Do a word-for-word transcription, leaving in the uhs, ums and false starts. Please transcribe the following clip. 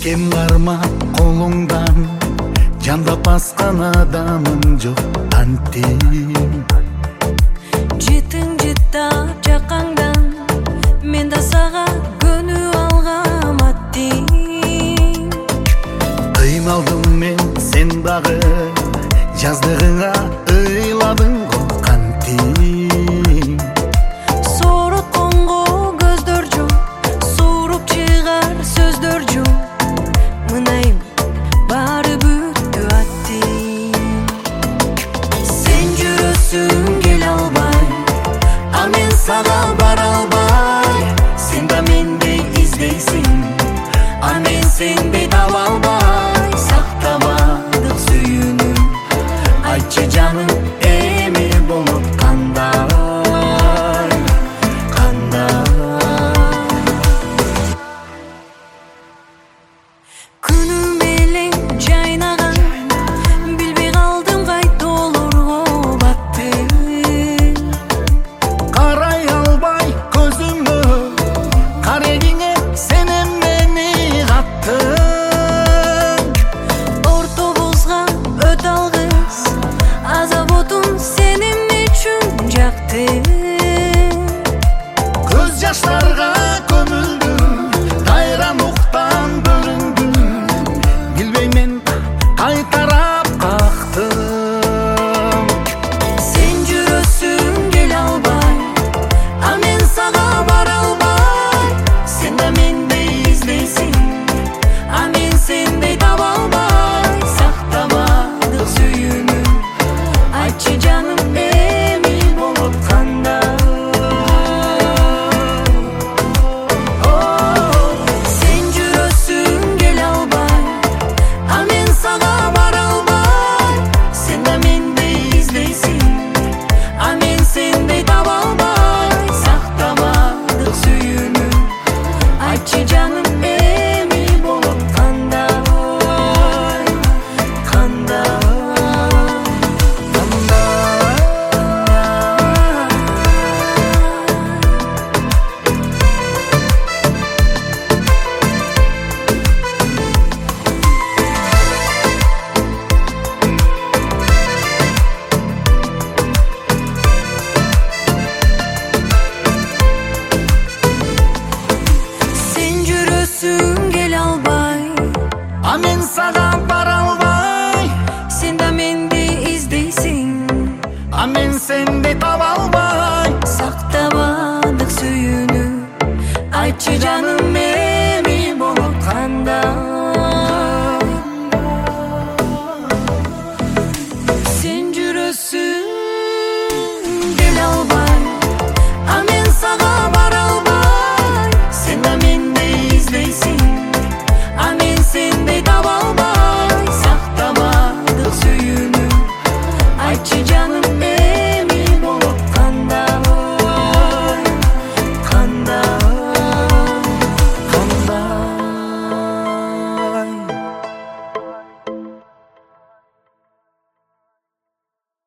Кем кармап колуңдан жандап баскан адамым жок антим. Житиң жыттап жаккаңдан мен да сага көнүп алгам аттим. Кыйналдым мен сен дагы жаздыгыңа ыйладың го кантим. Соротконго көздөр жок, сууруп чыгар сөздөр жок. Мынайым баары бүттү аттим. Сен жүрөсүң келе албай, а мен сага бара албай. Сен да мендей издейсиң, а мен сендей таба албай. Сактабадык сүйүүнү, айтчы жаным эми болуп кандай, кандай. Күнүм элең жайнаган, билбей калдым кайтолорго баттым. Карай албай көзүмө, карегиңе сенен мени каттың. Ортобузга өтө алгыс, азап отун сенин үчүн жактым. Көз жаштарга көмүлдүм, кайрануктан бөлүндүм. Билбей мен кайтарап кактым. Сен жүрөсүң келе албай, а мен сага бара албай. Сен да мендей издейсиң, а мен сендей таба албай. Сактабадык сүйүүнү, айтчы жаным эми болуп кандай. Сен жүрөсүң келе албай, а мен сага бара албай. Сен да мендей издейсиң, а мен сендей таба албай. Сактабадык сүйүүнү, айтчы жаным эми болуп кандай, кандай, кандай. Сен жүрөсүң келе албай, А мен сага бара албай. сен да мендей издейсиң, А мен сендей таба албай. сактабадык сүйүүнү, айтчы жаным